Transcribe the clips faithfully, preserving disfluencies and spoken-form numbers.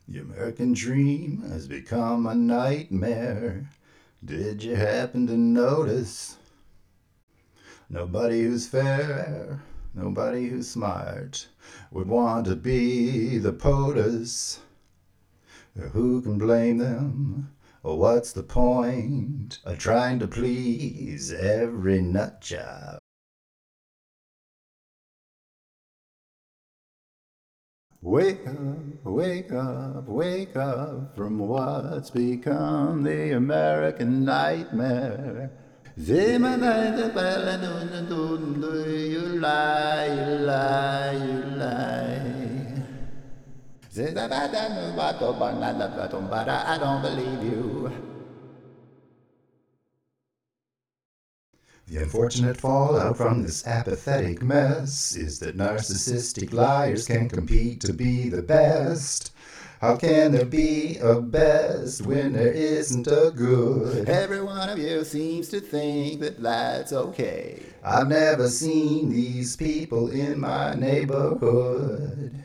The American dream has become a nightmare. Did you happen to notice? Nobody who's fair, nobody who's smart would want to be the POTUS. Who can blame them? Or what's the point of trying to please every nut job? Wake up, wake up, wake up from what's become the American nightmare. You lie, you lie, you lie. I don't believe you. The unfortunate fallout from this apathetic mess is that narcissistic liars can compete to be the best. How can there be a best when there isn't a good? Every one of you seems to think that that's okay. I've never seen these people in my neighborhood.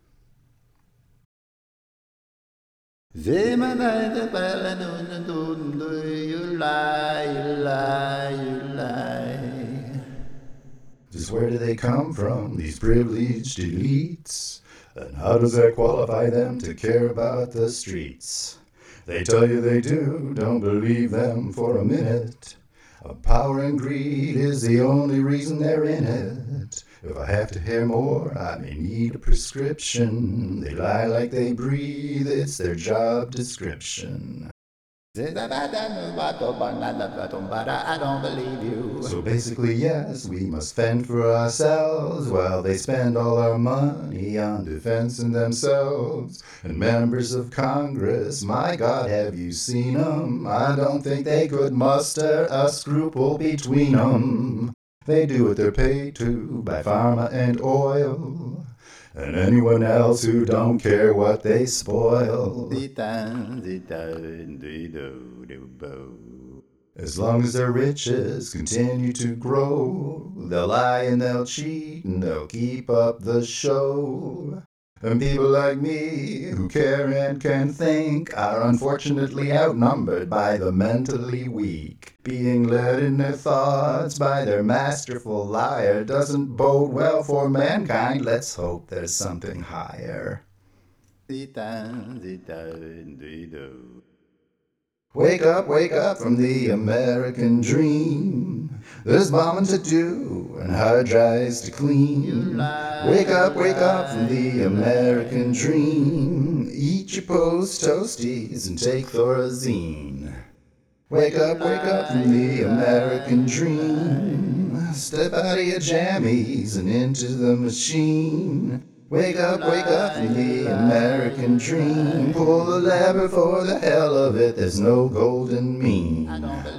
You lie, you lie, you lie. Just where do they come from, these privileged elites? And how does that qualify them to care about the streets? They tell you they do, don't believe them for a minute. Power and greed is the only reason they're in it. If I have to hear more, I may need a prescription. They lie like they breathe, it's their job description. I don't believe you. So basically, yes, we must fend for ourselves while they spend all our money on defense and themselves. And members of Congress, my God, have you seen them? I don't think they could muster a scruple between them. They do what they're paid to by pharma and oil, and anyone else who don't care what they spoil. As long as their riches continue to grow, they'll lie and they'll cheat and they'll keep up the show. And people like me, who care and can think, are unfortunately outnumbered by the mentally weak. Being led in their thoughts by their masterful liar doesn't bode well for mankind. Let's hope there's something higher. Wake up, wake up from the American dream. There's bombing to do and hard drives to clean. Wake up, wake up from the American dream. Eat your post toasties and take Thorazine. Wake up, wake up from the American dream. Step out of your jammies and into the machine. Wake up, wake up from the American dream. Pull the lever for the hell of it, there's no golden mean.